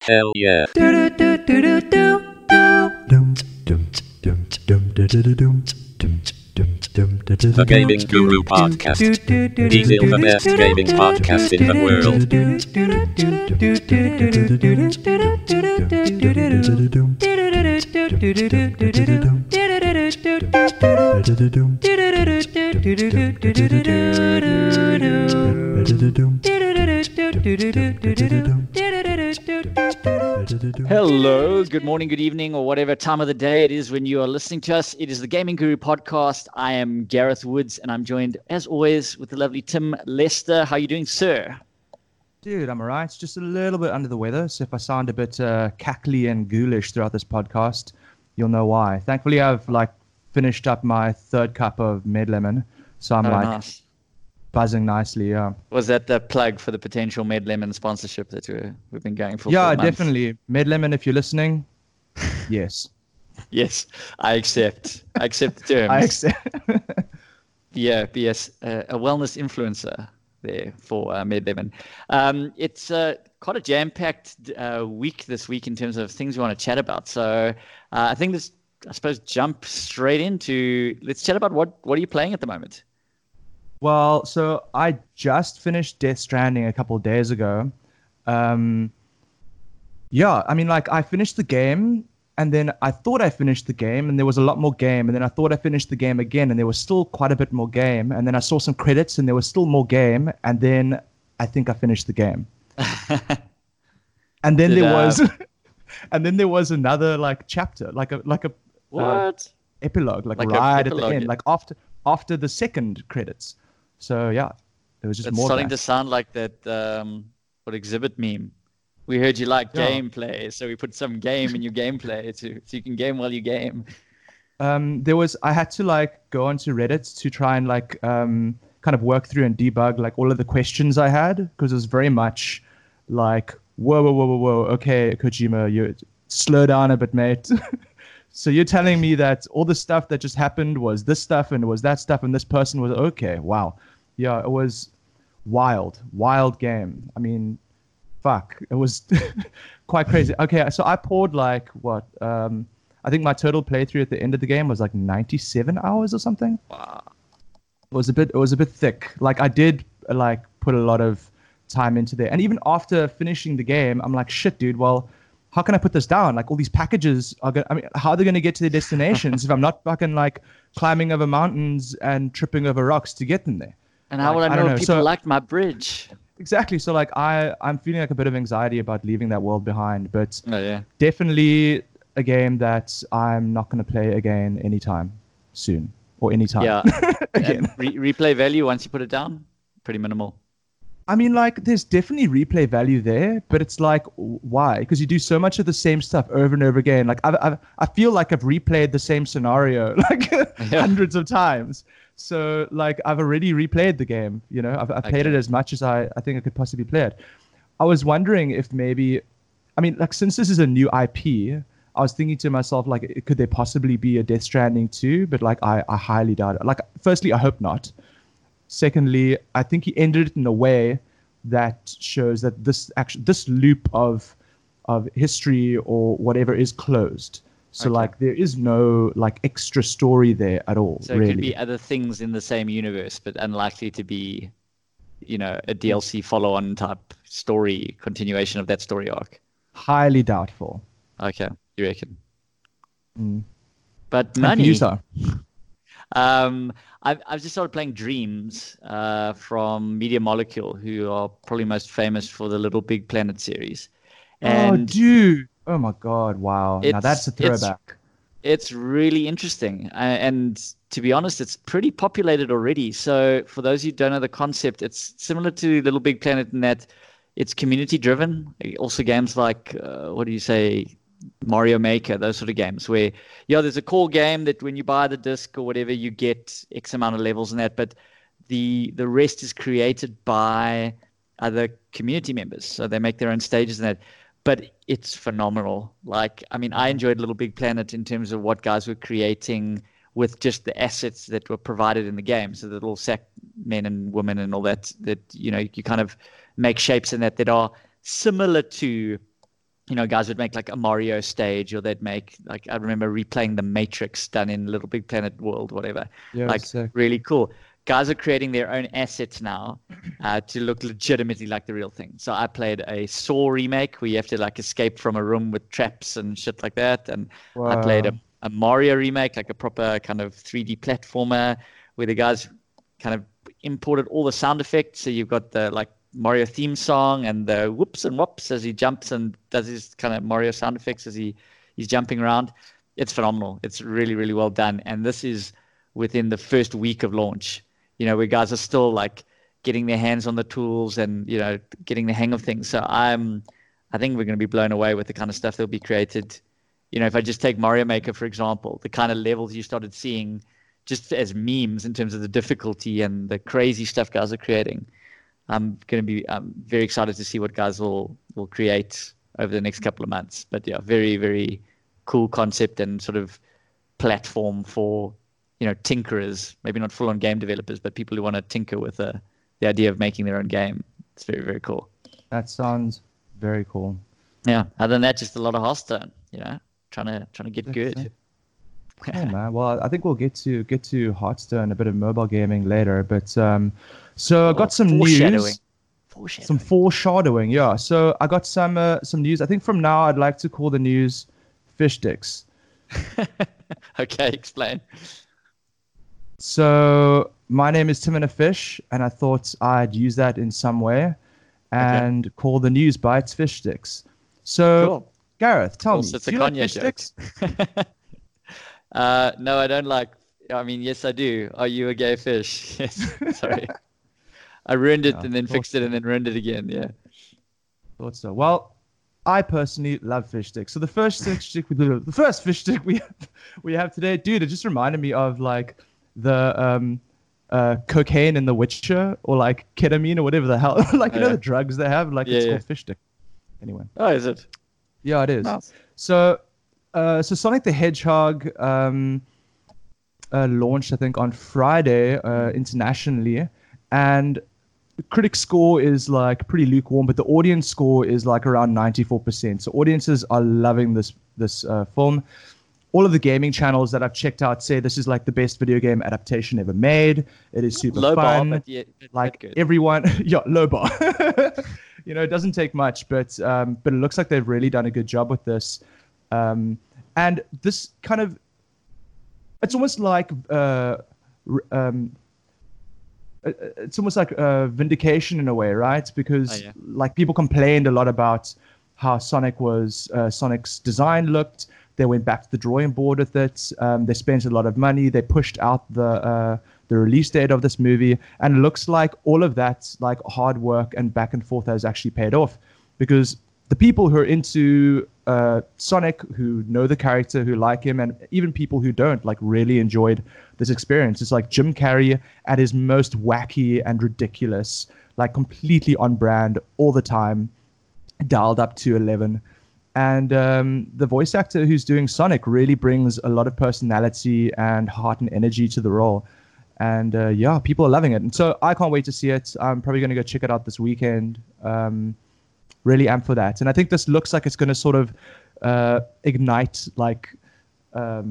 Hell yeah. The Gaming Guru Podcast. Easy the best gaming podcast in the world. Hello, good morning, good evening, or whatever time of the day it is when you are listening to us. It is the Gaming Guru Podcast. I am Gareth Woods, and I'm joined, as always, with the lovely Tim Lester. How are you doing, sir? Dude, I'm alright. It's just a little bit under the weather, so if I sound a bit cackly and ghoulish throughout this podcast, you'll know why. Thankfully, I've finished up my third cup of Med Lemon, so I'm Nice. buzzing nicely. Yeah. Was that the plug for the potential Med Lemon sponsorship that we've been going for? Yeah, for months? definitely. Med Lemon, if you're listening, yes. Yes, I accept. I accept the terms. I accept. Yeah, BS, a wellness influencer there for Med Lemon. It's quite a jam-packed week this week in terms of things we want to chat about. So I think let's, jump straight into, let's chat about what are you playing at the moment? Well, so I just finished Death Stranding a couple of days ago. I finished the game, and then I thought I finished the game, and there was a lot more game, and then I thought I finished the game again, and there was still quite a bit more game, and then I saw some credits, and there was still more game, and then I think I finished the game. And then and then there was another chapter, like a What? epilogue, Like right a at the epilogue, end, yeah. after the second credits. So yeah, there was just It's more. starting to sound like that what exhibit meme. We heard you like Yeah. gameplay, so we put some game in your gameplay so you can game while you game. I had to go onto Reddit to try and kind of work through and debug all of the questions I had, because it was very much whoa, okay, Kojima, you slow down a bit, mate. So you're telling me that all the stuff that just happened was this stuff and was that stuff, and this person was okay. Wow. Yeah, it was wild game. I mean, fuck, it was quite crazy. Okay, so I poured I think my total playthrough at the end of the game was 97 hours or something. Wow. It was a bit thick. I did put a lot of time into there, and even after finishing the game, I'm like, shit, dude. Well, how can I put this down? All these packages are going. I mean, how are they going to get to their destinations if I'm not fucking climbing over mountains and tripping over rocks to get them there? And how would I know if people liked my bridge? Exactly. So I'm feeling a bit of anxiety about leaving that world behind, but Oh yeah. definitely a game that I'm not going to play again anytime soon or anytime. Yeah. Again. And replay value once you put it down, pretty minimal. I mean, there's definitely replay value there, but it's why? Because you do so much of the same stuff over and over again. I feel like I've replayed the same scenario hundreds of times. So I've already replayed the game. You know, I've played it as much as I think I could possibly play it. I was wondering if maybe, I mean, since this is a new IP, I was thinking to myself, could there possibly be a Death Stranding 2? But I highly doubt it. Firstly, I hope not. Secondly, I think he ended it in a way that shows that this loop of history or whatever is closed. So Okay. there is no extra story there at all. So really. it could be other things in the same universe, but unlikely to be, a DLC follow-on type story continuation of that story arc. Highly doubtful. Okay, you reckon? Mm. But And for money. you, sir? I've just started playing Dreams from Media Molecule, who are probably most famous for the Little Big Planet series. Oh, dude. Oh my God! Wow. Now It's- that's a throwback. It's really interesting. And to be honest, it's pretty populated already. So for those who don't know the concept, it's similar to Little Big Planet in that it's community driven. Also games like, Mario Maker, those sort of games where, there's a core game that when you buy the disc or whatever, you get X amount of levels in that. But the rest is created by other community members. So they make their own stages in that. But it's phenomenal. I enjoyed Little Big Planet in terms of what guys were creating with just the assets that were provided in the game. So the little sack men and women and all that, you kind of make shapes in that are similar to guys would make like a Mario stage, or they'd make like, I remember replaying the Matrix done in Little Big Planet world, whatever. Yeah, like sick. really cool. Guys are creating their own assets now to look legitimately like the real thing. So I played a Saw remake where you have to like escape from a room with traps and shit like that. And I played a Mario remake, like a proper kind of 3D platformer where the guys kind of imported all the sound effects. So you've got the like Mario theme song and the whoops and whoops as he jumps and does his kind of Mario sound effects as he's jumping around. It's phenomenal. It's really, really well done. And this is within the first week of launch, where guys are still like getting their hands on the tools and, getting the hang of things. So I think we're going to be blown away with the kind of stuff that'll be created. If I just take Mario Maker, for example, the kind of levels you started seeing just as memes in terms of the difficulty and the crazy stuff guys are creating. I'm very excited to see what guys will create over the next couple of months. But yeah, very, very cool concept and sort of platform for, tinkerers, maybe not full-on game developers, but people who want to tinker with the idea of making their own game. It's very, very cool. That sounds very cool. Yeah. Other than that, just a lot of Hearthstone, trying to get good. Oh man, well, I think we'll get to Hearthstone, a bit of mobile gaming later, but so I got some news. Some foreshadowing, yeah. So I got some news. I think from now I'd like to call the news fish sticks. Okay, explain. So my name is Tim and a Fish, and I thought I'd use that in some way and call the news bites fish sticks. So cool. Gareth, tell me, It's do a you like Kanye fish joke. sticks? No, I don't like. I mean, yes, I do. Are you a gay fish? Yes. Sorry. I ruined it and then fixed it and then ruined it again. Yeah. Thought so. Well, I personally love fish sticks. So the first fish stick we have today, dude, it just reminded me of like the cocaine in The Witcher, or like ketamine or whatever the hell, like the drugs they have, like it's called fish stick. Anyway. Oh, is it? Yeah, it is. Nice. So Sonic the Hedgehog launched, I think, on Friday internationally, and the critic score is like pretty lukewarm, but the audience score is like around 94%. So audiences are loving this film. All of the gaming channels that I've checked out say this is like the best video game adaptation ever made. It is super low fun. Bar, but like good. Everyone, low bar. It doesn't take much, but it looks like they've really done a good job with this. And this kind of, it's almost like vindication in a way, right? Because like people complained a lot about how Sonic's design looked. They went back to the drawing board with it. They spent a lot of money. They pushed out the release date of this movie, and it looks like all of that like hard work and back and forth has actually paid off, because the people who are into Sonic, who know the character, who like him, and even people who don't, like really enjoyed this experience. It's like Jim Carrey at his most wacky and ridiculous, like completely on brand all the time, dialed up to 11. And the voice actor who's doing Sonic really brings a lot of personality and heart and energy to the role. And people are loving it. And so I can't wait to see it. I'm probably going to go check it out this weekend. Really am for that. And I think this looks like it's going to sort of ignite like a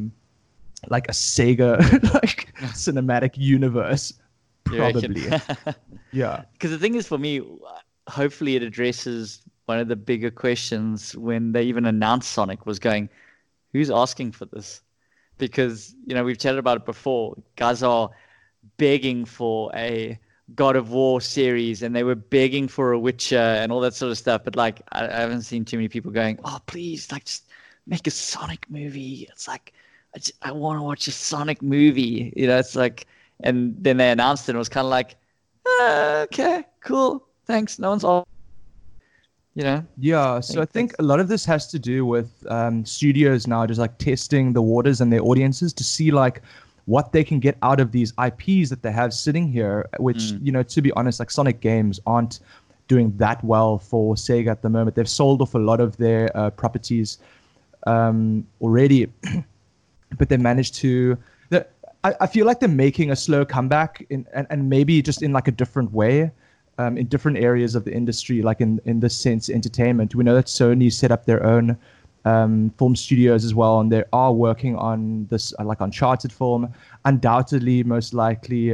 Sega like cinematic universe, probably. Yeah. Because the thing is, for me, hopefully it addresses one of the bigger questions when they even announced Sonic, was going, who's asking for this? Because, we've chatted about it before. Guys are begging for a God of War series, and they were begging for a Witcher and all that sort of stuff. But like, I haven't seen too many people going, oh, please, like, just make a Sonic movie. It's like, I want to watch a Sonic movie. It's like, and then they announced it, and it was kind of like, okay, cool, thanks. No one's all. Yeah, so I think a lot of this has to do with studios now just like testing the waters and their audiences to see like what they can get out of these IPs that they have sitting here, which, to be honest, like Sonic games aren't doing that well for Sega at the moment. They've sold off a lot of their properties already, but they managed to... I feel like they're making a slow comeback and maybe just in like a different way. in different areas of the industry, like in this sense, entertainment. We know that Sony set up their own film studios as well, and they are working on this like Uncharted film, undoubtedly, most likely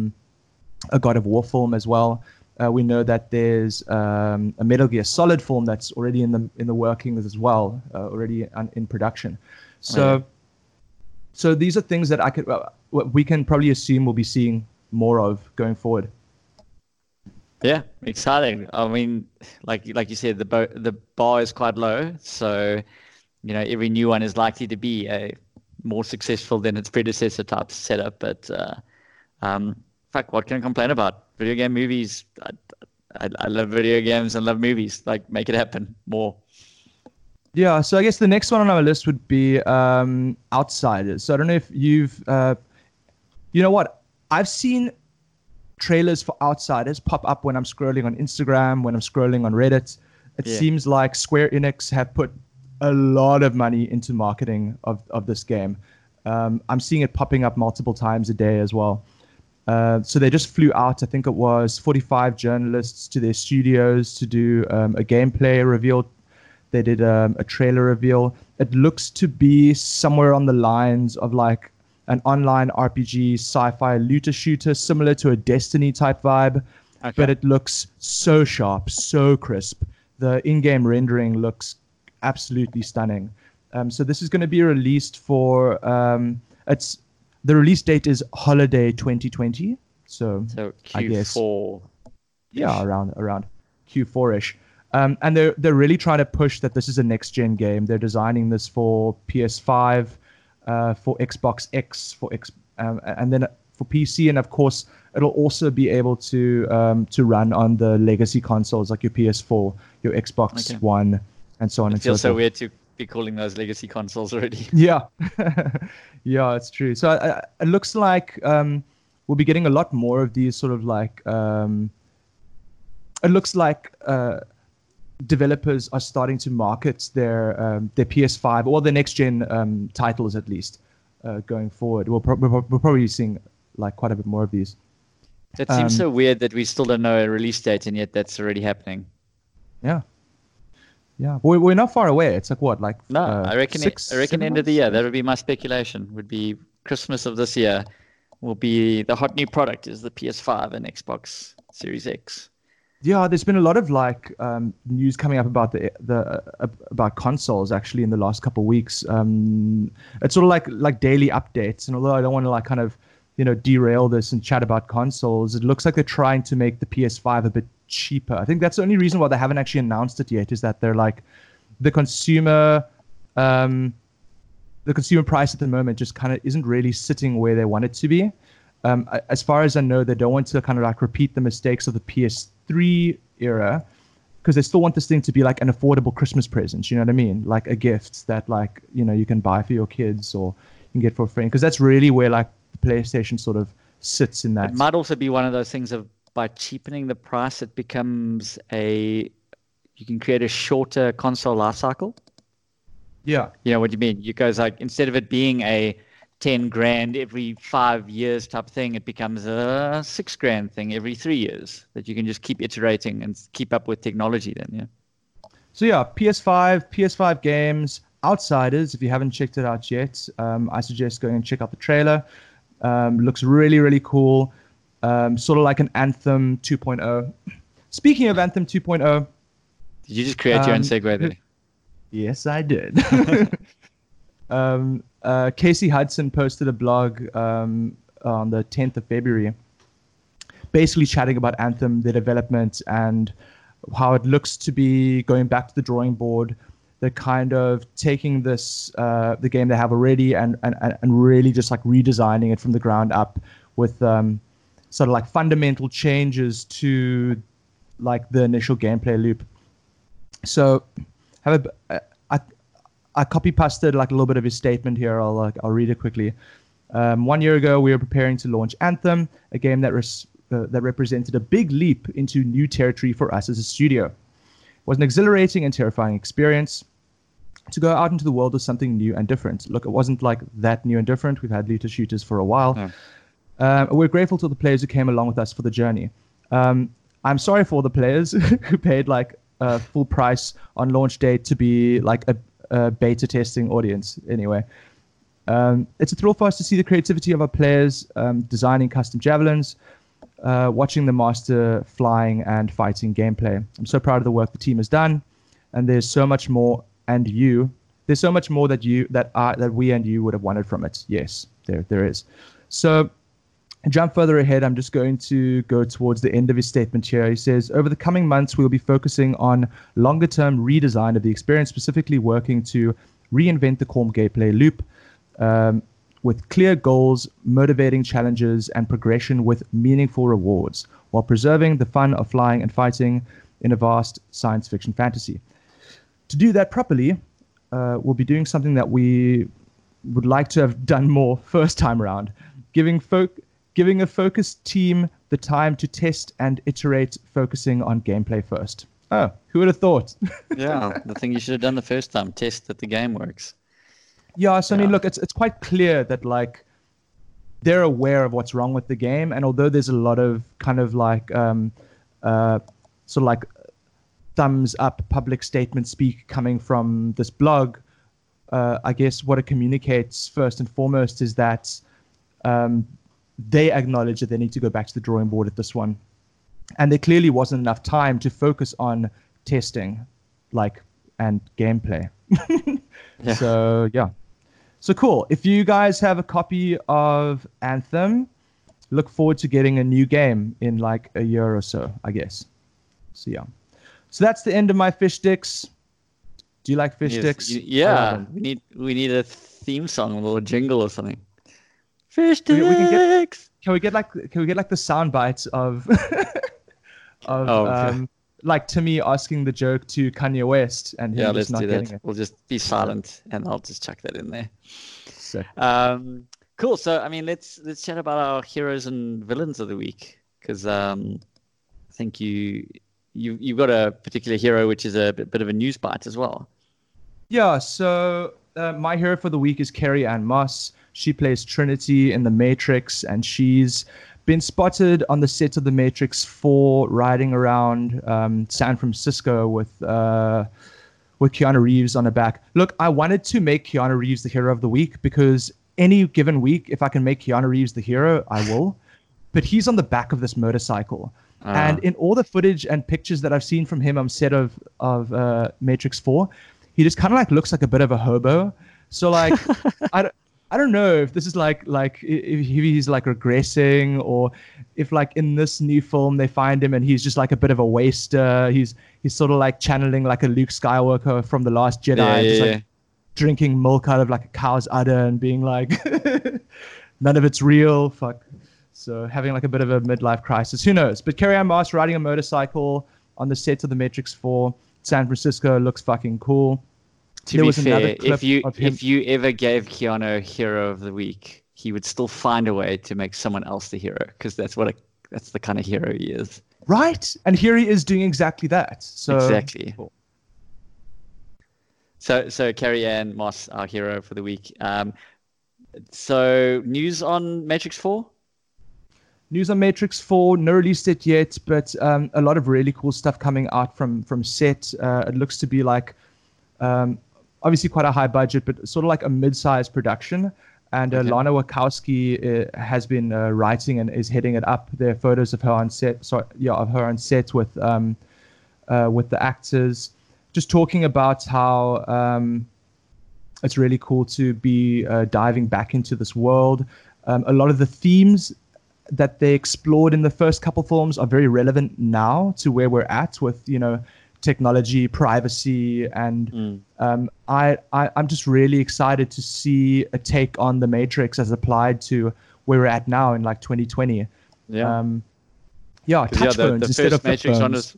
a God of War film as well. We know that there's a Metal Gear Solid film that's already in the workings as well, already in production. So, so these are things that we can probably assume we'll be seeing more of going forward. Yeah, exciting. I mean, like you said, the bar is quite low, so every new one is likely to be a more successful than its predecessor type setup. But fuck, what can I complain about? Video game movies. I love video games and love movies. Like, make it happen more. Yeah, so I guess the next one on our list would be Outsiders. So I don't know if you've, you know what? I've seen trailers for Outsiders pop up when I'm scrolling on Instagram, when I'm scrolling on Reddit. It seems like Square Enix have put a lot of money into marketing of this game. I'm seeing it popping up multiple times a day as well. So they just flew out, I think it was 45 journalists to their studios to do a gameplay reveal. They did a trailer reveal. It looks to be somewhere on the lines of like an online RPG sci-fi looter shooter, similar to a Destiny type vibe. Okay. But it looks so sharp, so crisp. The in-game rendering looks absolutely stunning. So this is going to be released for the release date is holiday 2020. So Q4. I guess, yeah, around Q4ish. And they're really trying to push that this is a next gen game. They're designing this for PS5, for Xbox X, and then for PC, and of course it'll also be able to run on the legacy consoles like your PS4, your Xbox One, and so on and so forth. It feels so weird to be calling those legacy consoles already. Yeah, yeah, it's true. So it looks like we'll be getting a lot more of these sort of like. It looks like developers are starting to market their PS5 or the next gen titles at least going forward. We're probably seeing like quite a bit more of these. That seems so weird that we still don't know a release date, and yet that's already happening. Yeah. Yeah, we're not far away. It's like what, like I reckon end of the year. That would be my speculation. Would be Christmas of this year. Will be the hot new product is the PS5 and Xbox Series X. Yeah, there's been a lot of like news coming up about about consoles actually in the last couple of weeks. It's sort of like daily updates, and although I don't want to like kind of derail this and chat about consoles, it looks like they're trying to make the PS5 a bit cheaper. I think that's the only reason why they haven't actually announced it yet, is that they're like the consumer price at the moment just kind of isn't really sitting where they want it to be. As far as I know, they don't want to kind of like repeat the mistakes of the PS3 era, because they still want this thing to be like an affordable Christmas present. You know what I mean? Like a gift that like you can buy for your kids or you can get for a friend, because that's really where like the PlayStation sort of sits in that. It might also be one of those things of, by cheapening the price, it becomes you can create a shorter console life cycle. Yeah. You know what you mean? You goes like, instead of it being a 10 grand every 5 years type thing, it becomes a 6 grand thing every 3 years that you can just keep iterating and keep up with technology then, yeah. So yeah, PS5 games, Outsiders, if you haven't checked it out yet, I suggest going and check out the trailer. Looks really, really cool. Sort of like an Anthem 2.0. Speaking of Anthem 2.0. Did you just create your own segue there? Yes, I did. Casey Hudson posted a blog on the 10th of February, basically chatting about Anthem, the development, and how it looks to be going back to the drawing board. They're kind of taking this the game they have already and really just like redesigning it from the ground up with sort of like fundamental changes to like the initial gameplay loop. So I copy pasted like a little bit of his statement here. I'll read it quickly. 1 year ago, we were preparing to launch Anthem, a game that represented a big leap into new territory for us as a studio. It was an exhilarating and terrifying experience to go out into the world with something new and different. Look, it wasn't like that new and different. We've had looter shooters for a while. Yeah. We're grateful to the players who came along with us for the journey. I'm sorry for all the players who paid like full price on launch day to be like a beta testing audience. Anyway, it's a thrill for us to see the creativity of our players designing custom javelins, watching the master flying and fighting gameplay. I'm so proud of the work the team has done, and there's so much more. There's so much more that we and you would have wanted from it. Yes, there is. So, jump further ahead. I'm just going to go towards the end of his statement here. He says, over the coming months, we'll be focusing on longer-term redesign of the experience, specifically working to reinvent the core gameplay loop with clear goals, motivating challenges, and progression with meaningful rewards, while preserving the fun of flying and fighting in a vast science fiction fantasy. To do that properly, we'll be doing something that we would like to have done more first time around, giving a focused team the time to test and iterate, focusing on gameplay first. Oh, who would have thought? Yeah, the thing you should have done the first time, test that the game works. Yeah, so I mean, look, it's quite clear that like they're aware of what's wrong with the game, and although there's a lot of kind of like sort of like thumbs up public statement speak coming from this blog, I guess what it communicates first and foremost is that they acknowledge that they need to go back to the drawing board at this one. And there clearly wasn't enough time to focus on testing and gameplay. Yeah. So, yeah. So cool. If you guys have a copy of Anthem, look forward to getting a new game in like a year or so, I guess. So, yeah. So that's the end of my fish sticks. Do you like fish sticks? Yeah. We need a theme song, a little jingle or something. Fish sticks. Can we get like the sound bites of like Timmy asking the joke to Kanye West and him just not getting it? We'll just be silent and I'll just chuck that in there. Sick. Cool. So I mean, let's chat about our heroes and villains of the week, because I think you've got a particular hero which is a bit of a news bite as well. Yeah. So my hero for the week is Carrie-Anne Moss. She plays Trinity in The Matrix, and she's been spotted on the set of The Matrix 4 riding around San Francisco with Keanu Reeves on her back. Look, I wanted to make Keanu Reeves the hero of the week because any given week, if I can make Keanu Reeves the hero, I will. But he's on the back of this motorcycle. And in all the footage and pictures that I've seen from him on set of Matrix 4, he just kind of like looks like a bit of a hobo. So like, I don't know if this is like if he's like regressing, or if like in this new film they find him and he's just like a bit of a waster. He's sort of like channeling like a Luke Skywalker from The Last Jedi, like drinking milk out of like a cow's udder and being like, none of it's real. Fuck. So having like a bit of a midlife crisis. Who knows? But Carrie-Anne Moss riding a motorcycle on the set of The Matrix 4, San Francisco, looks fucking cool. To be fair, if you ever gave Keanu hero of the week, he would still find a way to make someone else the hero, because that's the kind of hero he is. Right, and here he is doing exactly that. So exactly. Cool. So Carrie-Anne Moss, our hero for the week. So news on Matrix 4. News on Matrix 4, no release date yet, but a lot of really cool stuff coming out from set. It looks to be like. Obviously quite a high budget, but sort of like a mid-sized production. And Lana Wachowski has been writing and is heading it up. There are photos of her on set. Of her on set with the actors, just talking about how it's really cool to be diving back into this world. A lot of the themes that they explored in the first couple films are very relevant now to where we're at with, technology, privacy, and I'm just really excited to see a take on the Matrix as applied to where we're at now in like 2020. Touch phones instead of flip phones.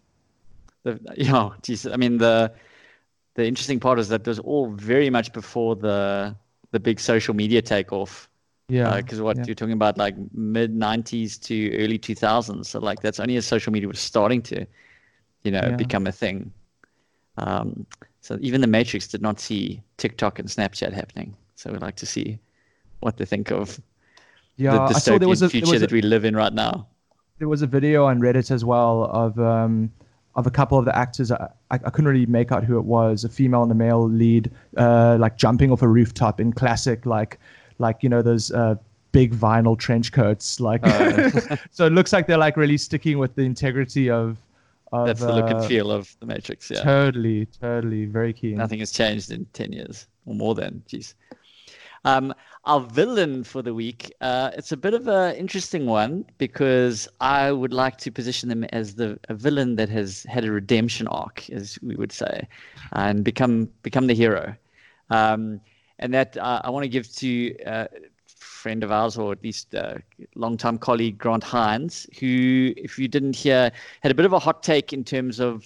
I mean the interesting part is that it was all very much before the big social media takeoff. Because you're talking about like mid 90s to early 2000s, so like that's only as social media was starting to become a thing. So even the Matrix did not see TikTok and Snapchat happening. So we'd like to see what they think of the dystopian future that we live in right now. there was a video on Reddit as well of a couple of the actors. I couldn't really make out who it was, a female and a male lead, like jumping off a rooftop in classic like those big vinyl trench coats, like so it looks like they're like really sticking with the integrity of that's the look and feel of the Matrix. Yeah, totally very keen. Nothing has changed in 10 years or more than. Jeez. Our villain for the week, it's a bit of an interesting one because I would like to position them as a villain that has had a redemption arc, as we would say, and become the hero. And that I want to give to a friend of ours, or at least a longtime colleague, Grant Hines, who, if you didn't hear, had a bit of a hot take in terms of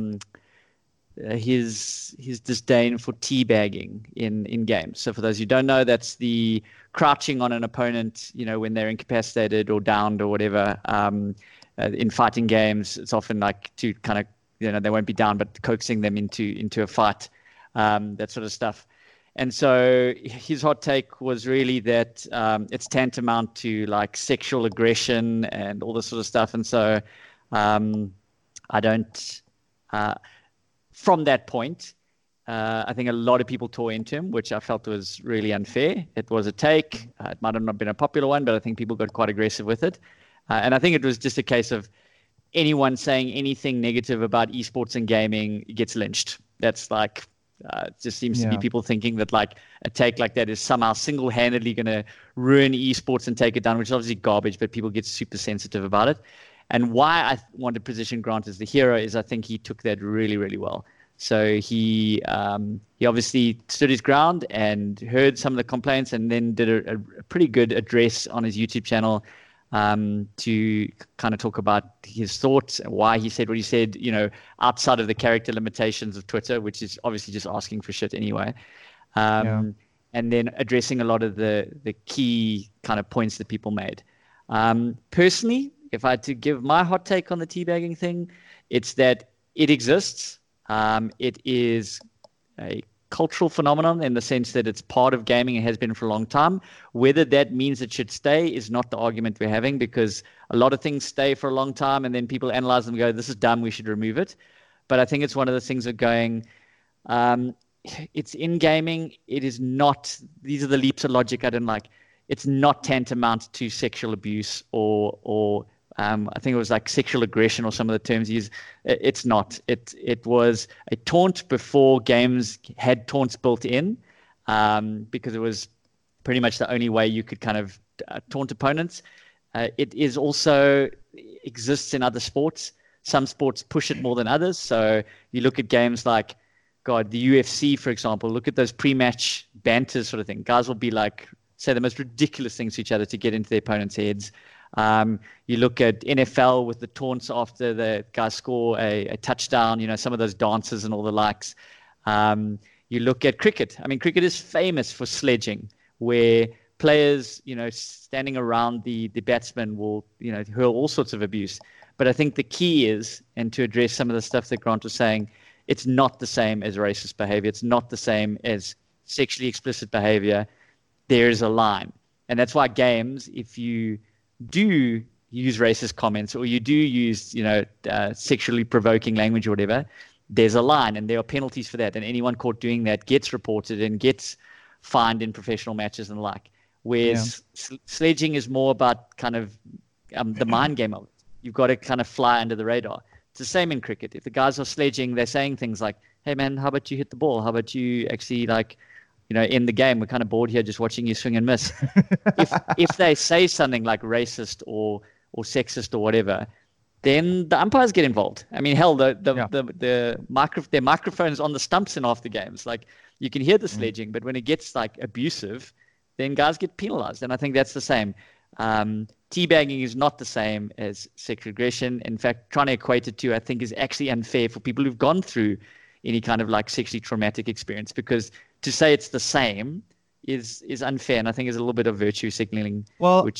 his disdain for teabagging in games. So for those who don't know, that's the crouching on an opponent, when they're incapacitated or downed or whatever. In fighting games, it's often like to kind of, they won't be down, but coaxing them into a fight, that sort of stuff. And so his hot take was really that it's tantamount to like sexual aggression and all this sort of stuff. And so I don't... From that point, I think a lot of people tore into him, which I felt was really unfair. It was a take. It might have not been a popular one, but I think people got quite aggressive with it. And I think it was just a case of anyone saying anything negative about esports and gaming gets lynched. That's like, it just seems to be people thinking that like a take like that is somehow single-handedly going to ruin esports and take it down, which is obviously garbage, but people get super sensitive about it. And why I want to position Grant as the hero is I think he took that really, really well. So he obviously stood his ground and heard some of the complaints, and then did a pretty good address on his YouTube channel to kind of talk about his thoughts and why he said what he said, outside of the character limitations of Twitter, which is obviously just asking for shit anyway. And then addressing a lot of the key kind of points that people made. Personally, if I had to give my hot take on the teabagging thing, it's that it exists. It is a cultural phenomenon in the sense that it's part of gaming and has been for a long time. Whether that means it should stay is not the argument we're having, because a lot of things stay for a long time and then people analyze them and go, this is dumb, we should remove it. But I think it's one of the things of going, it's in gaming. It is not, these are the leaps of logic I didn't like. It's not tantamount to sexual abuse or I think it was like sexual aggression or some of the terms used. It's not. It was a taunt before games had taunts built in, because it was pretty much the only way you could kind of taunt opponents. It is also exists in other sports. Some sports push it more than others. So you look at games like, God, the UFC, for example, look at those pre-match banters sort of thing. Guys will be like, say the most ridiculous things to each other to get into their opponent's heads. You look at NFL with the taunts after the guys score a touchdown, some of those dances and all the likes. You look at cricket. I mean, cricket is famous for sledging, where players, standing around the batsman will, hurl all sorts of abuse. But I think the key is, and to address some of the stuff that Grant was saying, it's not the same as racist behavior. It's not the same as sexually explicit behavior. There is a line. And that's why games, if you do use racist comments or you do use, sexually provoking language or whatever, there's a line and there are penalties for that. And anyone caught doing that gets reported and gets fined in professional matches and the like. Whereas sledging is more about kind of the mind game of it. You've got to kind of fly under the radar. It's the same in cricket. If the guys are sledging, they're saying things like, hey, man, how about you hit the ball? How about you actually in the game, we're kind of bored here just watching you swing and miss. If they say something like racist or sexist or whatever, then the umpires get involved. I mean, hell, their microphones on the stumps in half the games. Like, you can hear the sledging, but when it gets like abusive, then guys get penalized. And I think that's the same. Teabagging is not the same as sexual aggression. In fact, trying to equate it to, I think, is actually unfair for people who've gone through any kind of like sexually traumatic experience, because to say it's the same is unfair, and I think is a little bit of virtue signaling. Well,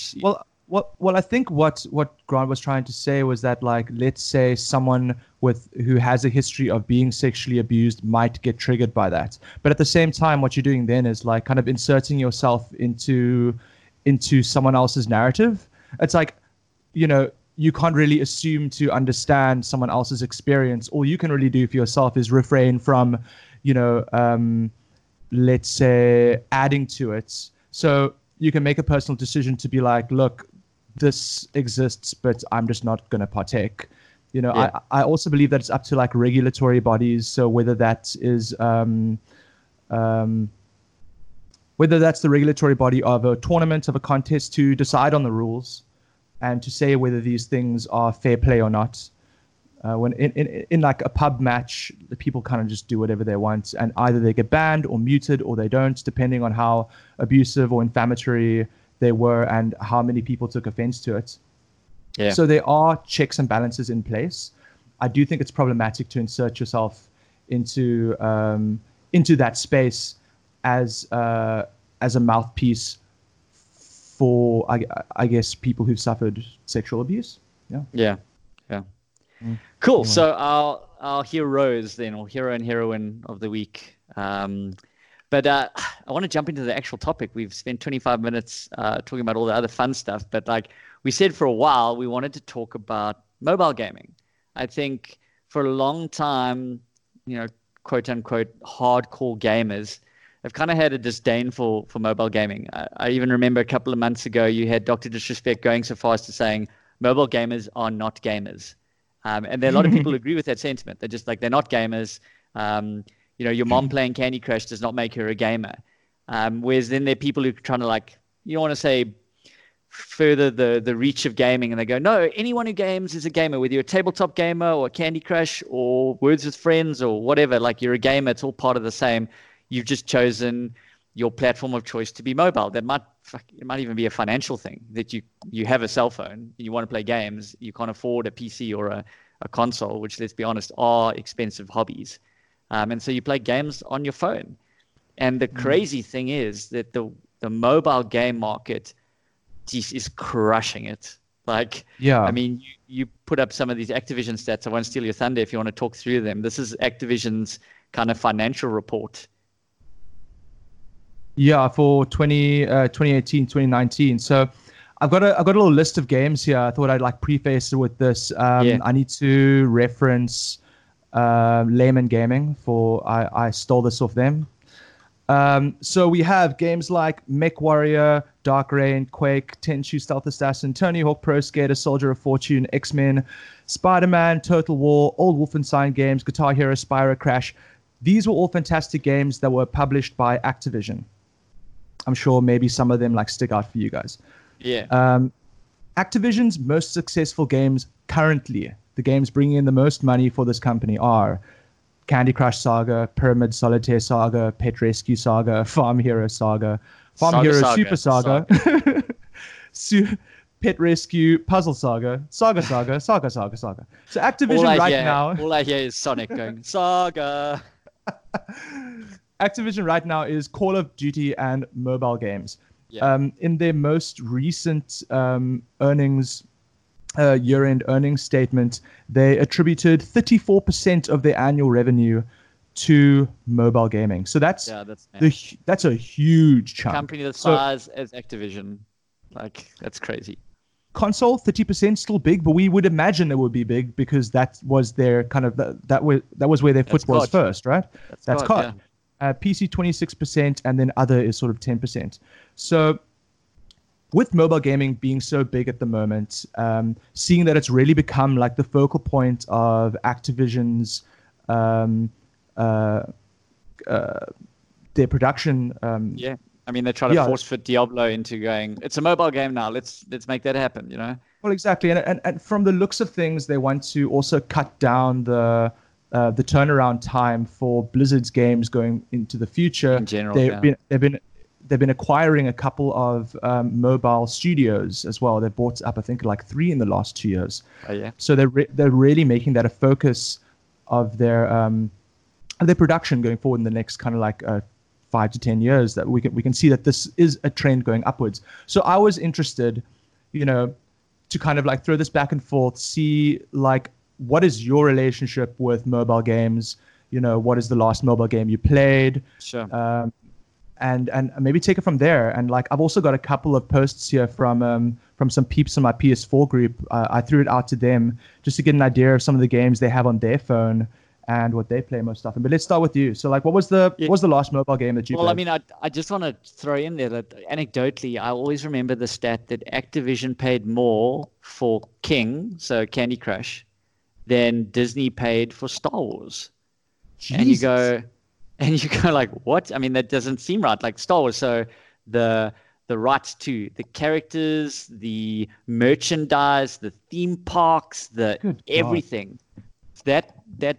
I think what Grant was trying to say was that, like, let's say someone who has a history of being sexually abused might get triggered by that, but at the same time, what you're doing then is like kind of inserting yourself into someone else's narrative. It's like, you can't really assume to understand someone else's experience. All you can really do for yourself is refrain from, let's say, adding to it. So you can make a personal decision to be like, look, this exists, but I'm just not going to partake. I also believe that it's up to like regulatory bodies. So whether that is whether that's the regulatory body of a tournament, of a contest, to decide on the rules and to say whether these things are fair play or not. When in like a pub match, the people kind of just do whatever they want, and either they get banned or muted or they don't, depending on how abusive or inflammatory they were and how many people took offense to it. Yeah. So there are checks and balances in place. I do think it's problematic to insert yourself into that space as a mouthpiece for, I guess, people who've suffered sexual abuse. Yeah. Cool. So our heroes then, or hero and heroine of the week. But I want to jump into the actual topic. We've spent 25 minutes talking about all the other fun stuff, but like we said for a while, we wanted to talk about mobile gaming. I think for a long time, quote unquote, hardcore gamers have kind of had a disdain for mobile gaming. I even remember a couple of months ago, you had Dr. Disrespect going so far as to saying mobile gamers are not gamers. And there are a lot of people who agree with that sentiment. They're just like, they're not gamers. Your mom playing Candy Crush does not make her a gamer. Whereas then there are people who are trying to want to say further the reach of gaming, and they go, no, anyone who games is a gamer, whether you're a tabletop gamer or Candy Crush or Words with Friends or whatever, like you're a gamer, it's all part of the same. You've just chosen your platform of choice to be mobile. It might even be a financial thing that you have a cell phone, you want to play games, you can't afford a PC or a console, which, let's be honest, are expensive hobbies. And so you play games on your phone. And the crazy thing is that the mobile game market is crushing it. I mean, you put up some of these Activision stats. I won't steal your thunder if you want to talk through them. This is Activision's kind of financial report. Yeah, for 2018, 2019. So I've got a little list of games here. I thought I'd preface it with this. I need to reference Layman Gaming I stole this off them. So we have games like MechWarrior, Dark Reign, Quake, Tenchu Stealth Assassin, Tony Hawk Pro Skater, Soldier of Fortune, X-Men, Spider-Man, Total War, old Wolfenstein games, Guitar Hero, Spyro, Crash. These were all fantastic games that were published by Activision. I'm sure maybe some of them stick out for you guys. Yeah. Activision's most successful games currently, the games bringing in the most money for this company, are Candy Crush Saga, Pyramid Solitaire Saga, Pet Rescue Saga, Farm Hero Saga, Farm Hero Super Saga. Pet Rescue, Puzzle Saga, Saga. So Activision now... All I hear is Sonic going, Saga. Activision right now is Call of Duty and mobile games. Yeah. In their most recent year-end earnings statement, they attributed 34% of their annual revenue to mobile gaming. So that's a huge chunk. Company the size as Activision, that's crazy. Console 30% still big, but we would imagine it would be big because that was their kind of that was where their foot was first, right? That's COD. Yeah. PC 26%, and then other is sort of 10%. So with mobile gaming being so big at the moment, seeing that it's really become the focal point of Activision's their production. I mean, they try to force fit Diablo into going, it's a mobile game now. Let's make that happen, Well, exactly. And from the looks of things, they want to also cut down the turnaround time for Blizzard's games going into the future. In general, they've been acquiring a couple of mobile studios as well. They've bought up, I think, 3 in the last 2 years. Oh yeah. So they're really making that a focus of their production going forward in the next kind of 5 to 10 years. That we can see that this is a trend going upwards. So I was interested, to kind of throw this back and forth, see what is your relationship with mobile games? What is the last mobile game you played? Sure. and maybe take it from there. And like I've also got a couple of posts here from some peeps in my PS4 group. I threw it out to them just to get an idea of some of the games they have on their phone and what they play most often. But let's start with you. So like, what was the last mobile game that you played? Well, I mean, I just want to throw in there that anecdotally, I always remember the stat that Activision paid more for King, so Candy Crush, than Disney paid for Star Wars. Jesus. And you go like, what? I mean, that doesn't seem right. Like Star Wars, so the rights to the characters, the merchandise, the theme parks, everything. That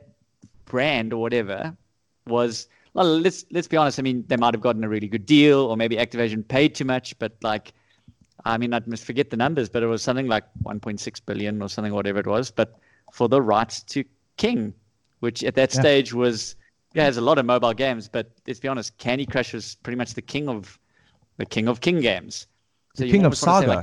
brand or whatever was, well, let's be honest. I mean, they might have gotten a really good deal, or maybe Activision paid too much. But like, I mean, I must forget the numbers, but it was something like 1.6 billion or something, whatever it was. But for the rights to King, which at that stage was, has a lot of mobile games, but let's be honest, Candy Crush was pretty much the king of King games. So the king of Saga.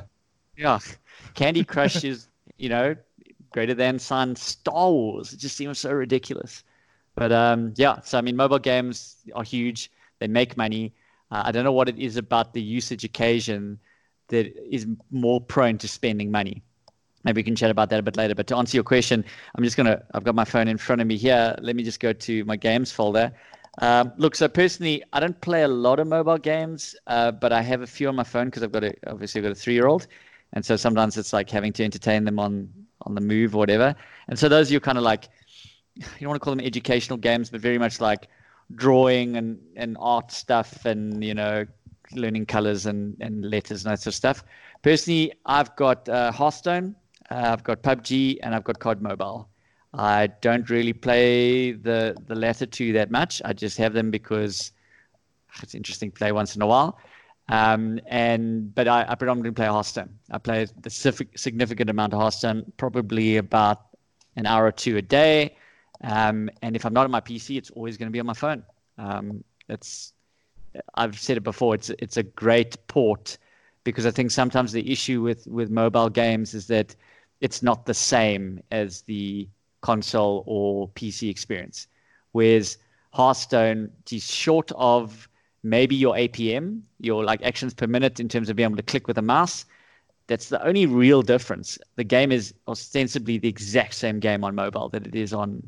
Candy Crush is, greater than Star Wars. It just seems so ridiculous. But so I mean, mobile games are huge. They make money. I don't know what it is about the usage occasion that is more prone to spending money. Maybe we can chat about that a bit later. But to answer your question, I've got my phone in front of me here. Let me just go to my games folder. Look, so personally, I don't play a lot of mobile games, but I have a few on my phone because I've got a 3-year-old. And so sometimes it's like having to entertain them on the move or whatever. And so those are kind of like, you don't want to call them educational games, but very much like drawing and art stuff and, learning colors and letters and that sort of stuff. Personally, I've got Hearthstone. I've got PUBG and I've got COD Mobile. I don't really play the latter two that much. I just have them because it's interesting to play once in a while. But I predominantly play Hearthstone. I play the significant amount of Hearthstone, probably about an hour or two a day. And if I'm not on my PC, it's always going to be on my phone. I've said it before. It's a great port, because I think sometimes the issue with mobile games is that it's not the same as the console or PC experience. Whereas Hearthstone is short of maybe your APM, your like actions per minute in terms of being able to click with a mouse. That's the only real difference. The game is ostensibly the exact same game on mobile that it is on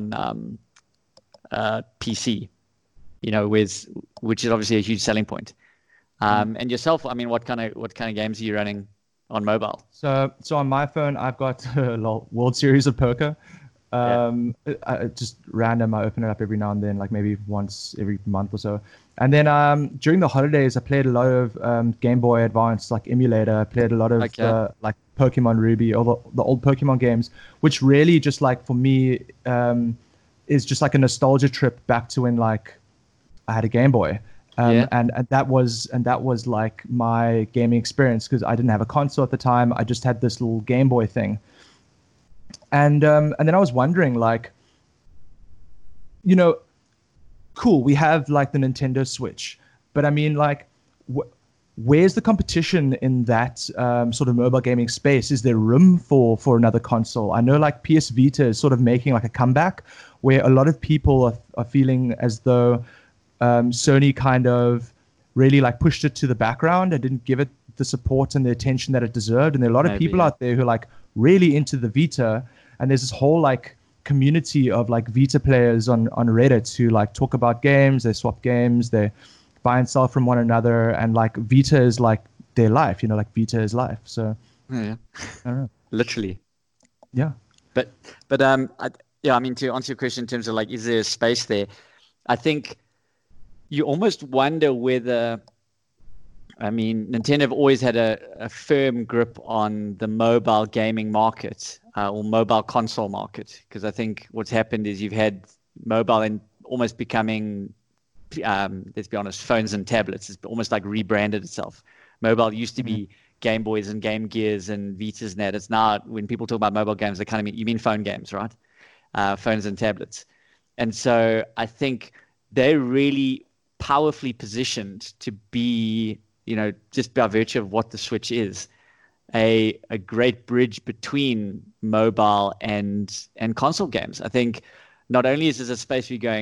PC, which is obviously a huge selling point. And yourself, I mean, what kind of games are you running on mobile? So on my phone, I've got World Series of Poker. Just random. I open it up every now and then, like maybe once every month or so. And then during the holidays, I played a lot of Game Boy Advance, like emulator. I played a lot of like Pokemon Ruby, or the old Pokemon games, which really just like for me is just like a nostalgia trip back to when like I had a Game Boy. And that was like my gaming experience, because I didn't have a console at the time. I just had this little Game Boy thing. And then I was wondering, like, cool, we have like the Nintendo Switch, but I mean, like, where's the competition in that sort of mobile gaming space? Is there room for another console? I know like PS Vita is sort of making like a comeback, where a lot of people are feeling as though Sony kind of really like pushed it to the background and didn't give it the support and the attention that it deserved. And there are a lot of people out there who are like really into the Vita, and there's this whole like community of like Vita players on Reddit who like talk about games, they swap games, they buy and sell from one another, and like Vita is like their life, like Vita is life. So I don't know. Literally. Yeah. But I mean, to answer your question in terms of like, is there a space there? I think you almost wonder whether, I mean, Nintendo have always had a firm grip on the mobile gaming market or mobile console market, because I think what's happened is you've had mobile and almost becoming, let's be honest, phones and tablets. It's almost like rebranded itself. Mobile used to be Game Boys and Game Gears and Vitas and that. It's now, when people talk about mobile games, they kind of mean, you mean phone games, right? Phones and tablets. And so I think they're really powerfully positioned to be, just by virtue of what the Switch is, a great bridge between mobile and console games. I think not only is this a space where you're going,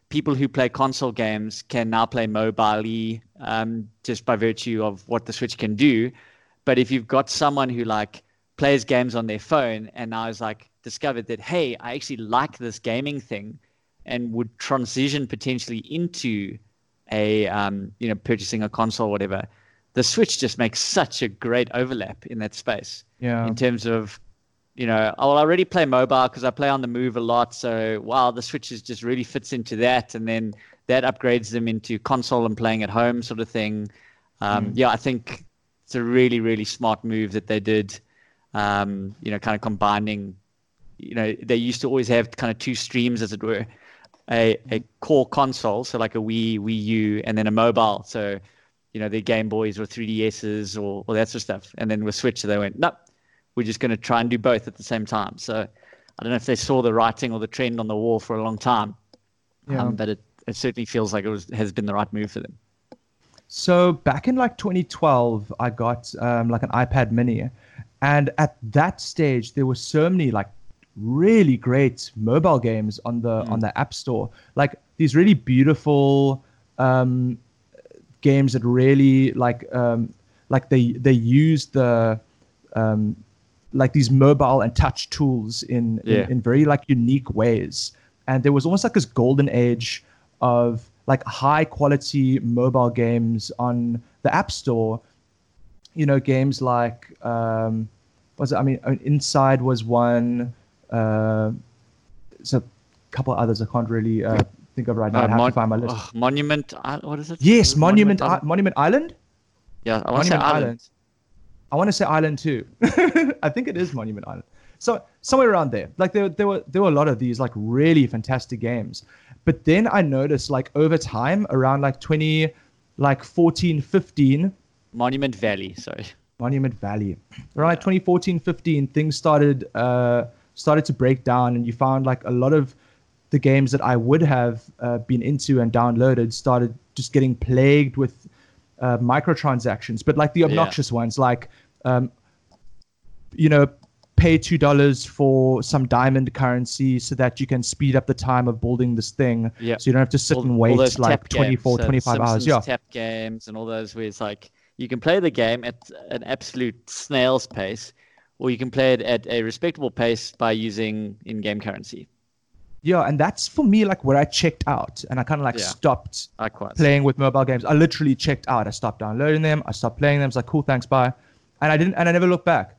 people who play console games can now play mobile-y, just by virtue of what the Switch can do. But if you've got someone who like plays games on their phone and now is like discovered that, hey, I actually like this gaming thing, and would transition potentially into a purchasing a console or whatever, the Switch just makes such a great overlap in that space. Yeah. In terms of, I already play mobile because I play on the move a lot. So, wow, the Switch just really fits into that. And then that upgrades them into console and playing at home sort of thing. Yeah, I think it's a really, really smart move that they did, kind of combining, they used to always have kind of two streams, as it were, a core console, so like a Wii U, and then a mobile. So, the Game Boys or 3DSs or that sort of stuff. And then with Switch, they went, nope, we're just going to try and do both at the same time. So I don't know if they saw the writing or the trend on the wall for a long time, but it certainly feels like has been the right move for them. So back in like 2012, I got like an iPad mini. And at that stage, there were so many like really great mobile games on the App Store. Like these really beautiful games that really like they use the like these mobile and touch tools in very like unique ways. And there was almost like this golden age of like high quality mobile games on the App Store. Games like Inside was one. So a couple others I can't really think of right now. I have to find my list. Monument, what is it? Yes, Monument Island. Yeah, I want to say Island. I want to say Island too. I think it is Monument Island. So somewhere around there. Like there were a lot of these like really fantastic games. But then I noticed like over time, around like 2014, 15. Monument Valley, sorry. Monument Valley. Around like 2014, 15, things started to break down, and you found like a lot of the games that I would have been into and downloaded started just getting plagued with microtransactions, but like the obnoxious ones, like pay $2 for some diamond currency so that you can speed up the time of building this thing. Yeah. So you don't have to sit and wait like 24, 25 hours. Yeah. Tap games and all those where it's like you can play the game at an absolute snail's pace, or you can play it at a respectable pace by using in-game currency. Yeah, and that's for me like where I checked out, and I kind of like stopped playing with mobile games. I literally checked out. I stopped downloading them. I stopped playing them. I was like, cool, thanks, bye. And I never looked back,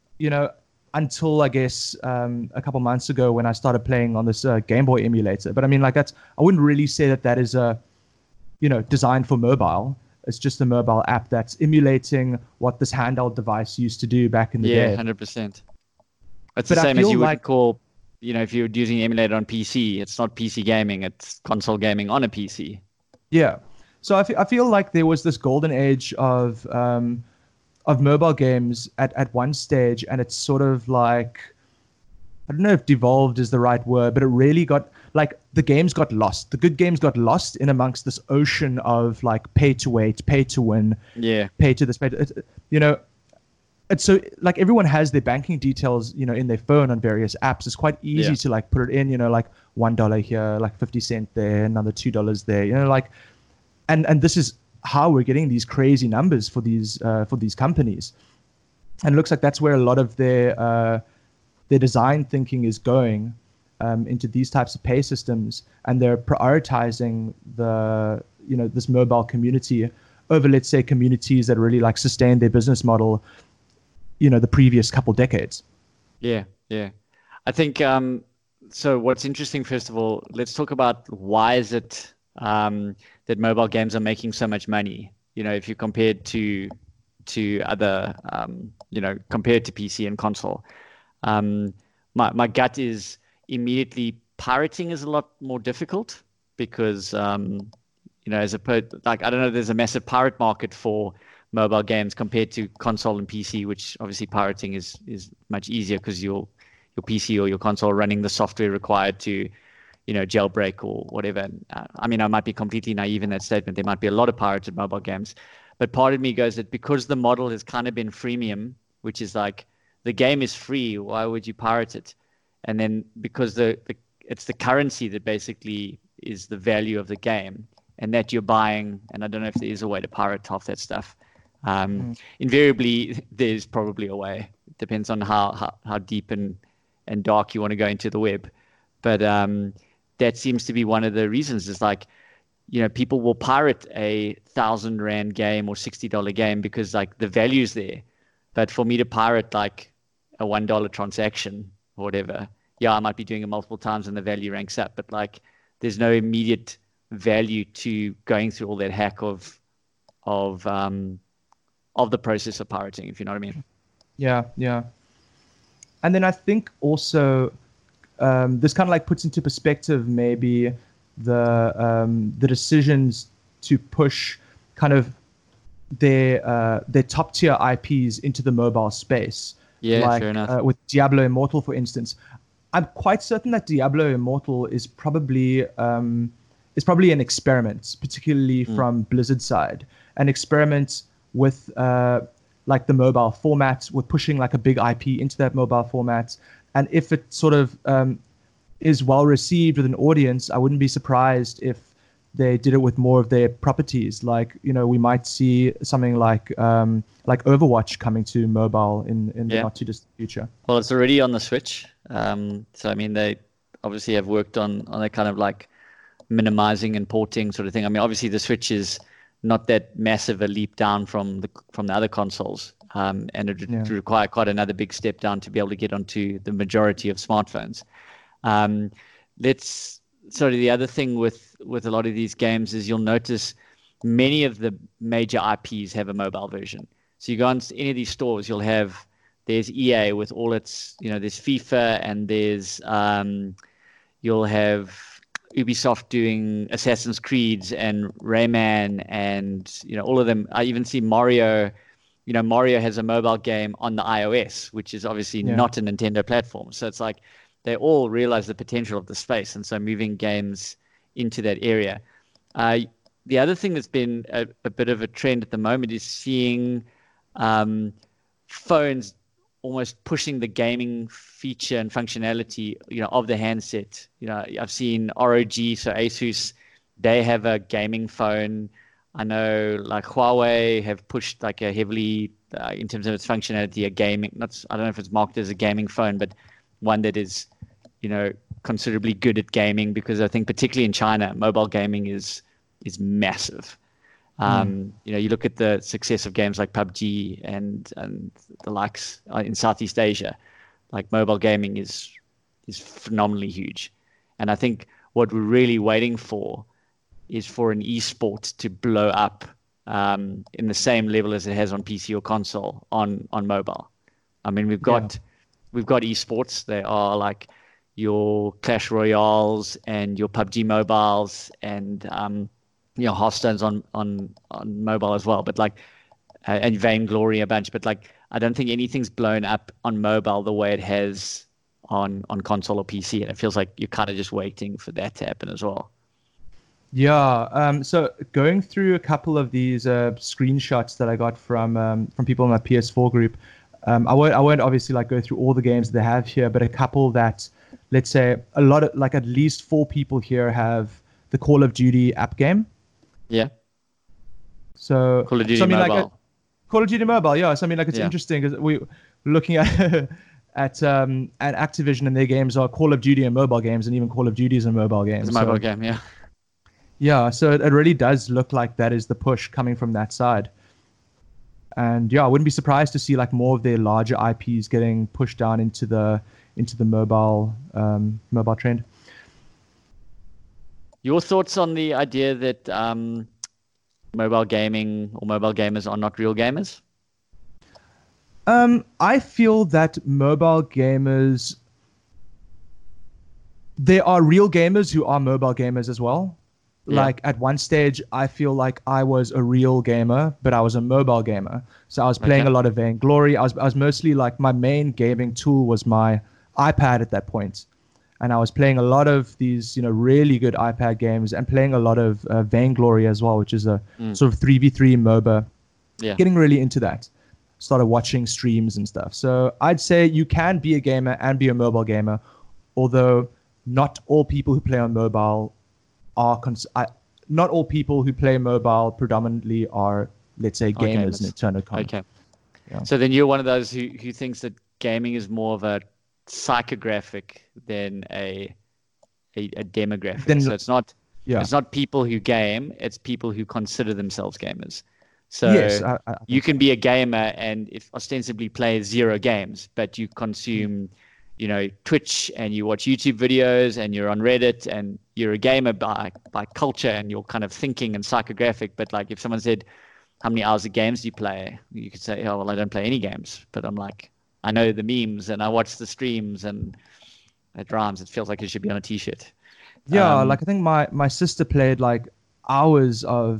until I guess a couple months ago when I started playing on this Game Boy emulator. But I mean, like I wouldn't really say that is designed for mobile. It's just a mobile app that's emulating what this handheld device used to do back in the day. Yeah, 100%. It's the same as you would call, if you're using emulator on PC, it's not PC gaming, it's console gaming on a PC. Yeah. So I feel like there was this golden age of mobile games at one stage, and it's sort of like, I don't know if devolved is the right word, but it really got like the games got lost. The good games got lost in amongst this ocean of like pay to wait, pay to win, pay to this, it's so like everyone has their banking details, in their phone on various apps. It's quite easy to like put it in, like $1 here, like 50 cents there, another $2 there, like, and this is how we're getting these crazy numbers for these companies. And it looks like that's where a lot of their design thinking is going, into these types of pay systems, and they're prioritizing this mobile community over, let's say, communities that really like sustain their business model, the previous couple decades. Yeah. I think, so what's interesting, first of all, let's talk about why is it that mobile games are making so much money, if you compare it to other, compared to PC and console. My gut is immediately pirating is a lot more difficult because, as opposed, like, I don't know, there's a massive pirate market for mobile games compared to console and PC, which obviously pirating is much easier because your PC or your console running the software required to, jailbreak or whatever. I mean, I might be completely naive in that statement. There might be a lot of pirated mobile games, but part of me goes that because the model has kind of been freemium, which is like the game is free, why would you pirate it? And then because it's the currency that basically is the value of the game, and that you're buying. And I don't know if there is a way to pirate half that stuff. Invariably, there's probably a way. It depends on how deep and dark you want to go into the web. But that seems to be one of the reasons. Is like, people will pirate a 1,000 Rand game or $60 game because like the value's there. But for me to pirate like a $1 transaction or whatever, I might be doing it multiple times and the value ranks up. But like, there's no immediate value to going through all that hack of the process of pirating, if you know what I mean. Yeah. And then I think also this kind of like puts into perspective maybe the decisions to push kind of their top tier IPs into the mobile space. Yeah, like, fair enough. With Diablo Immortal, for instance, I'm quite certain that Diablo Immortal is probably an experiment, particularly from Blizzard's side, an experiment with like the mobile format, with pushing like a big IP into that mobile format. And if it sort of is well received with an audience, I wouldn't be surprised if they did it with more of their properties. Like, we might see something like Overwatch coming to mobile in the not too distant future. Well, it's already on the Switch. So, I mean, they obviously have worked on that kind of like minimizing and porting sort of thing. I mean, obviously the Switch is not that massive a leap down from the other consoles. And it would require quite another big step down to be able to get onto the majority of smartphones. The other thing with a lot of these games is you'll notice many of the major IPs have a mobile version. So you go into any of these stores, there's EA with all its, there's FIFA, and there's you'll have Ubisoft doing Assassin's Creeds and Rayman, and all of them. I even see Mario. Mario has a mobile game on the iOS, which is obviously not a Nintendo platform. So it's like they all realize the potential of the space, and so moving games into that area. The other thing that's been a bit of a trend at the moment is seeing phones almost pushing the gaming feature and functionality, of the handset. I've seen ROG, so Asus, they have a gaming phone. I know like Huawei have pushed like a heavily, in terms of its functionality, a gaming, I don't know if it's marked as a gaming phone, but one that is, considerably good at gaming, because I think particularly in China, mobile gaming is massive. You look at the success of games like PUBG and the likes in Southeast Asia, like mobile gaming is phenomenally huge. And I think what we're really waiting for is for an esport to blow up in the same level as it has on PC or console on mobile. I mean, we've got esports. They are like your Clash Royales and your PUBG mobiles, and Hearthstone's on mobile as well, but like and Vainglory a bunch, but like I don't think anything's blown up on mobile the way it has on console or PC, and it feels like you're kind of just waiting for that to happen as well. Yeah. So going through a couple of these screenshots that I got from people in my PS4 group, I won't obviously like go through all the games they have here, but a couple that, let's say, a lot of like at least 4 people here have the Call of Duty app game. Yeah. So Call of Duty Mobile. Call of Duty Mobile, yeah. So I mean, like, it's interesting because we're looking at Activision, and their games are Call of Duty and mobile games, and even Call of Duty is a mobile game. It's a mobile game, yeah. Yeah, so it really does look like that is the push coming from that side. And I wouldn't be surprised to see like more of their larger IPs getting pushed down into the mobile trend. Your thoughts on the idea that mobile gaming or mobile gamers are not real gamers? I feel that mobile gamers, there are real gamers who are mobile gamers as well. Yeah. Like at one stage, I feel like I was a real gamer, but I was a mobile gamer. So I was playing a lot of Vainglory. I was mostly like, my main gaming tool was my iPad at that point. And I was playing a lot of these, really good iPad games, and playing a lot of Vainglory as well, which is a sort of 3v3 MOBA. Yeah. Getting really into that. Started watching streams and stuff. So I'd say you can be a gamer and be a mobile gamer, although not all people who play on mobile are not all people who play mobile predominantly are, let's say, gamers in eternal context. Okay. Yeah. So then you're one of those who thinks that gaming is more of a psychographic than a demographic. So it's not people who game, it's people who consider themselves gamers. So yes, you can be a gamer and if ostensibly play 0 games, but you consume, Twitch and you watch YouTube videos and you're on Reddit and you're a gamer by culture and you're kind of thinking and psychographic. But like if someone said, how many hours of games do you play? You could say, oh, well, I don't play any games. But I'm like, I know the memes and I watch the streams and it rhymes. It feels like it should be on a t-shirt. Yeah, like I think my sister played like hours of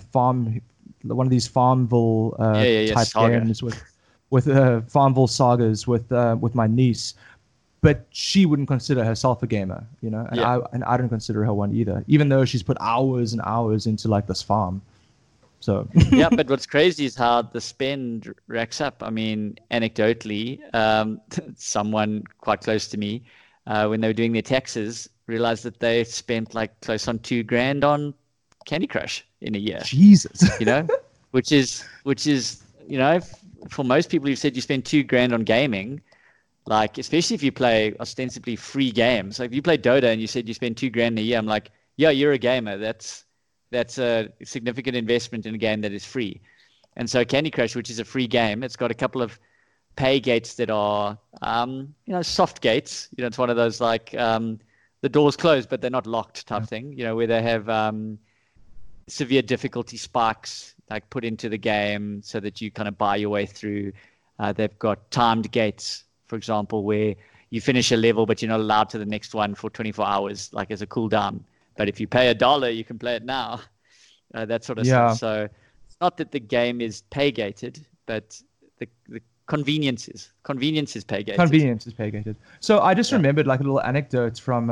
one of these Farmville type saga games with Farmville sagas with my niece, but she wouldn't consider herself a gamer, and I don't consider her one either, even though she's put hours and hours into like this farm. So yeah, but what's crazy is how the spend racks up. I mean, anecdotally, someone quite close to me, when they were doing their taxes, realized that they spent like close on $2,000 on Candy Crush in a year. Jesus, which is for most people who've said you spend $2,000 on gaming, like especially if you play ostensibly free games. Like if you play Dota and you said you spend $2,000 a year, I'm like, yeah, you're a gamer. That's a significant investment in a game that is free. And so Candy Crush, which is a free game, it's got a couple of pay gates that are, soft gates. It's one of those like the door's closed, but they're not locked type thing, where they have severe difficulty spikes like put into the game so that you kind of buy your way through. They've got timed gates, for example, where you finish a level, but you're not allowed to the next one for 24 hours, like as a cooldown. But if you pay $1, you can play it now. That sort of stuff. So it's not that the game is pay gated, but the convenience is pay gated. Convenience is pay gated. So I just remembered like a little anecdote from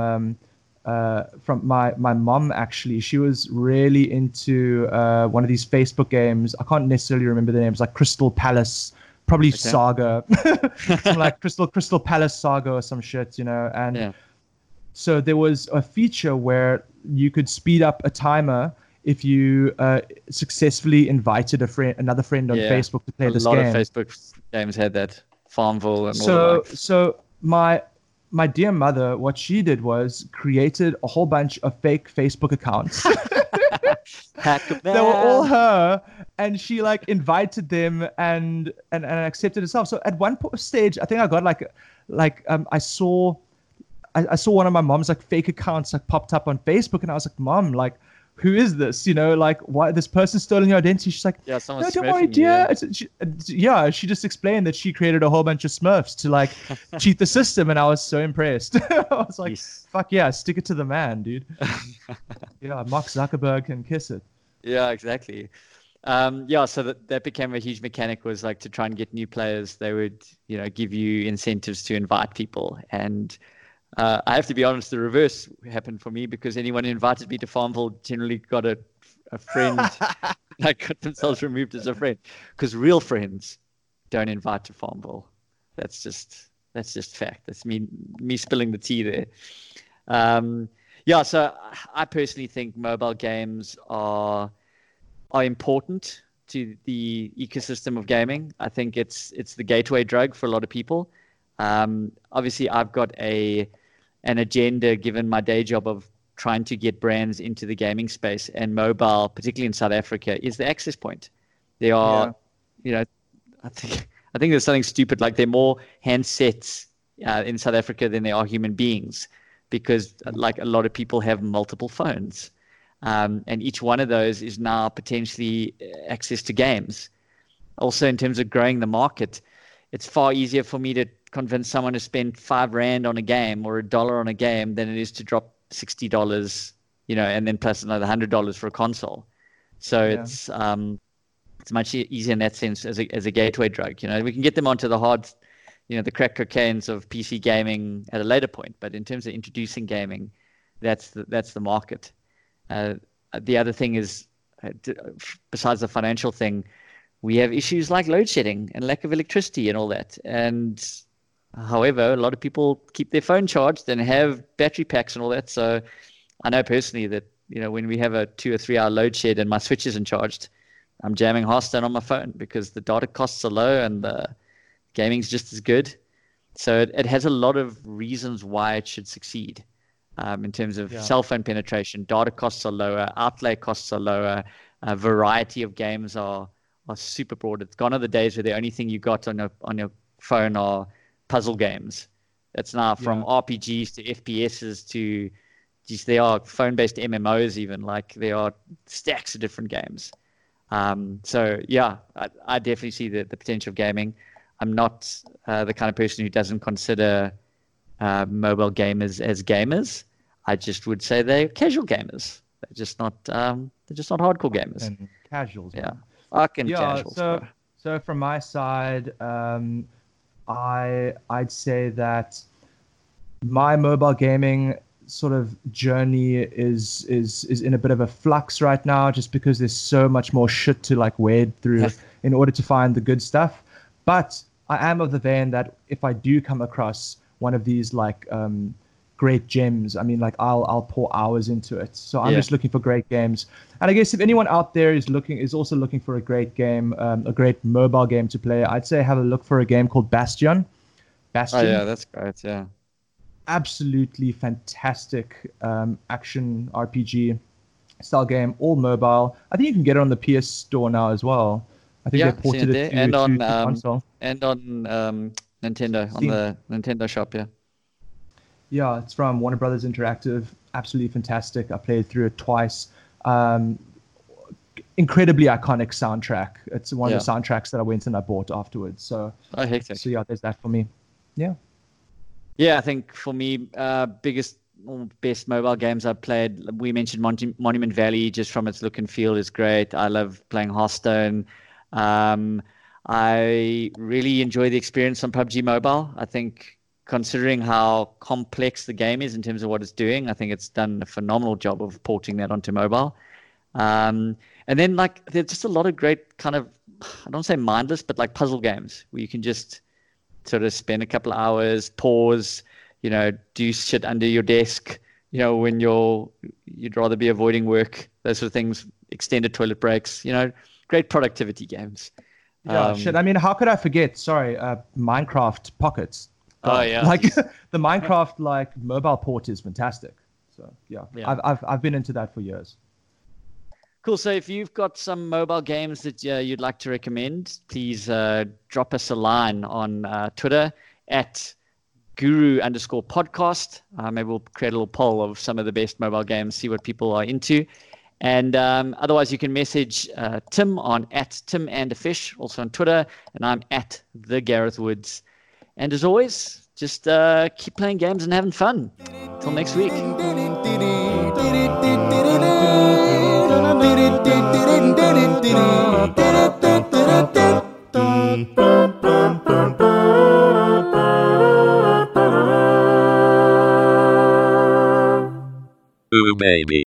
my mom. Actually, she was really into one of these Facebook games. I can't necessarily remember the names, like Crystal Palace, probably Saga, some like Crystal Palace Saga or some shit, and. So there was a feature where you could speed up a timer if you successfully invited another friend on Facebook to play this game. A lot of Facebook games had that, Farmville and all that. So my dear mother, what she did was created a whole bunch of fake Facebook accounts. They were all her, and she like invited them and accepted herself. So at one stage, I think I got I saw one of my mom's like fake accounts like popped up on Facebook, and I was like, Mom, like, who is this? Like, why this person stolen your identity? She's like, no, don't worry, dear. She just explained that she created a whole bunch of Smurfs to like cheat the system, and I was so impressed. I was like, fuck yeah, stick it to the man, dude. Yeah, Mark Zuckerberg can kiss it. Yeah, exactly. So that became a huge mechanic, was like to try and get new players. They would, give you incentives to invite people, and I have to be honest, the reverse happened for me, because anyone who invited me to Farmville generally got a friend, like got themselves removed as a friend, because real friends don't invite to Farmville. That's just fact. That's me spilling the tea there. So I personally think mobile games are important to the ecosystem of gaming. I think it's the gateway drug for a lot of people. Obviously, I've got an agenda, given my day job, of trying to get brands into the gaming space, and mobile, particularly in South Africa, is the access point. There are, I think there's something stupid, like there are more handsets in South Africa than there are human beings, because like a lot of people have multiple phones, and each one of those is now potentially access to games. Also, in terms of growing the market, it's far easier for me to convince someone to spend R5 on a game or $1 on a game than it is to drop $60, and then plus another $100 for a console. So it's much easier in that sense as a gateway drug. We can get them onto the hard, the crack cocaines of PC gaming at a later point. But in terms of introducing gaming, that's the market. The other thing is, besides the financial thing, we have issues like load shedding and lack of electricity and all that. And however, a lot of people keep their phone charged and have battery packs and all that. So I know personally that when we have a 2 or 3 hour load shed and my switch isn't charged, I'm jamming Hearthstone on my phone because the data costs are low and the gaming's just as good. So it has a lot of reasons why it should succeed in terms of cell phone penetration. Data costs are lower, outlay costs are lower, variety of games are super broad. It's gone are the days where the only thing you got on your phone are puzzle games. It's now from RPGs to FPSs to there are phone-based MMOs even. Like there are stacks of different games. So yeah, I definitely see the potential of gaming. I'm not the kind of person who doesn't consider mobile gamers as gamers. I just would say they're casual gamers. They're just not hardcore gamers. And casuals. Yeah, fucking casuals. So from my side, I'd say that my mobile gaming sort of journey is in a bit of a flux right now, just because there's so much more shit to like wade through in order to find the good stuff. But I am of the vein that if I do come across one of these like great gems, I mean, like I'll pour hours into it. So I'm just looking for great games. And I guess if anyone out there is also looking for a great game, a great mobile game to play, I'd say have a look for a game called Bastion. Oh yeah, that's great. Yeah. Absolutely fantastic action RPG style game, all mobile. I think you can get it on the PS Store now as well. I think they ported it to console. And on Nintendo, Steam. On the Nintendo shop, yeah. Yeah, it's from Warner Brothers Interactive. Absolutely fantastic. I played through it twice. Incredibly iconic soundtrack. It's one of the soundtracks that I went and I bought afterwards. So yeah, there's that for me. Yeah. Yeah, I think for me, biggest or best mobile games I've played, we mentioned Monument Valley, just from its look and feel is great. I love playing Hearthstone. I really enjoy the experience on PUBG Mobile. I think considering how complex the game is in terms of what it's doing, I think it's done a phenomenal job of porting that onto mobile. And then like there's just a lot of great kind of, I don't say mindless, but like puzzle games where you can just sort of spend a couple of hours, pause, do shit under your desk, when you'd rather be avoiding work, those sort of things, extended toilet breaks, great productivity games. Yeah, shit. I mean, how could I forget? Sorry, Minecraft Pockets. Oh yeah, like the Minecraft like mobile port is fantastic. So yeah. I've been into that for years. Cool. So if you've got some mobile games that you'd like to recommend, please drop us a line on Twitter at guru_podcast. Maybe we'll create a little poll of some of the best mobile games, see what people are into. And otherwise, you can message Tim on @TimAndAFish, also on Twitter, and I'm @TheGarethWoods. And as always, just keep playing games and having fun. Until next week. Ooh baby.